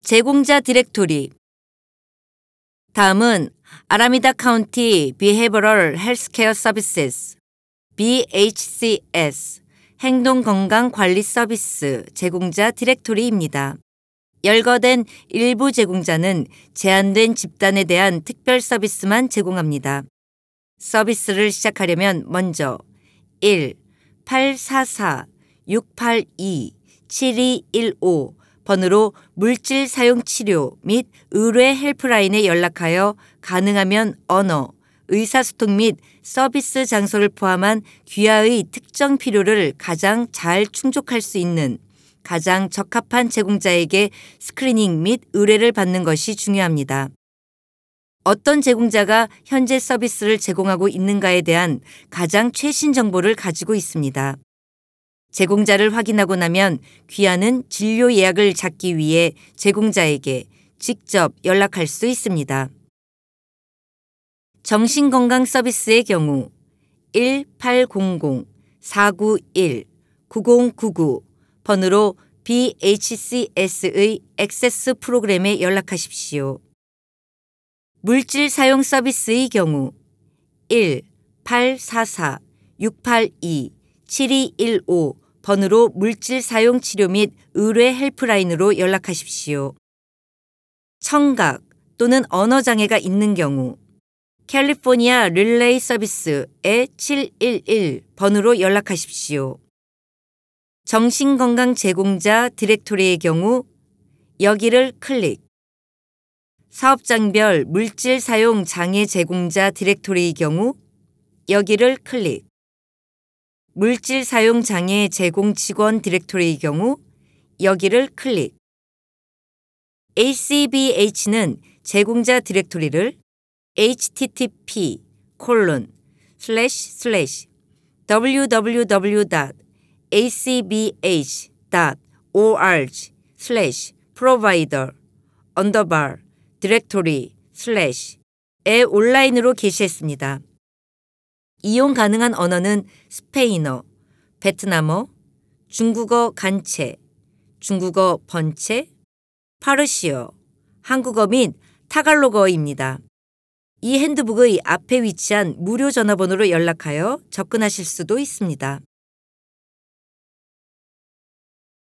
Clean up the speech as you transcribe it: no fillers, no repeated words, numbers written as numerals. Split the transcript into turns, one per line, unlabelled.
제공자 디렉토리. 다음은 아라미다 카운티 비헤버럴 헬스케어 서비스 BHCS 행동건강관리 서비스 제공자 디렉토리입니다. 열거된 일부 제공자는 제한된 집단에 대한 특별 서비스만 제공합니다. 서비스를 시작하려면 먼저 1-844-682-7215 번으로 물질 사용 치료 및 의뢰 헬프라인에 연락하여 가능하면 언어, 의사소통 및 서비스 장소를 포함한 귀하의 특정 필요를 가장 잘 충족할 수 있는 가장 적합한 제공자에게 스크리닝 및 의뢰를 받는 것이 중요합니다. 어떤 제공자가 현재 서비스를 제공하고 있는가에 대한 가장 최신 정보를 가지고 있습니다. 제공자를 확인하고 나면 귀하는 진료 예약을 잡기 위해 제공자에게 직접 연락할 수 있습니다. 정신건강 서비스의 경우 1-800-491-9099 번으로 BHCS의 액세스 프로그램에 연락하십시오. 물질 사용 서비스의 경우 1-844-682-7215 번으로 물질 사용 치료 및 의뢰 헬프라인으로 연락하십시오. 청각 또는 언어장애가 있는 경우 캘리포니아 릴레이 서비스에 711 번으로 연락하십시오. 정신건강 제공자 디렉토리의 경우 여기를 클릭. 사업장별 물질 사용 장애 제공자 디렉토리의 경우 여기를 클릭. 물질 사용 장애 제공 직원 디렉토리의 경우 여기를 클릭. ACBH는 제공자 디렉토리를 http://www.acbh.org/provider_directory/에 온라인으로 게시했습니다. 이용 가능한 언어는 스페인어, 베트남어, 중국어 간체, 중국어 번체, 파르시어, 한국어 및 타갈로그어입니다. 이 핸드북의 앞에 위치한 무료 전화번호로 연락하여 접근하실 수도 있습니다.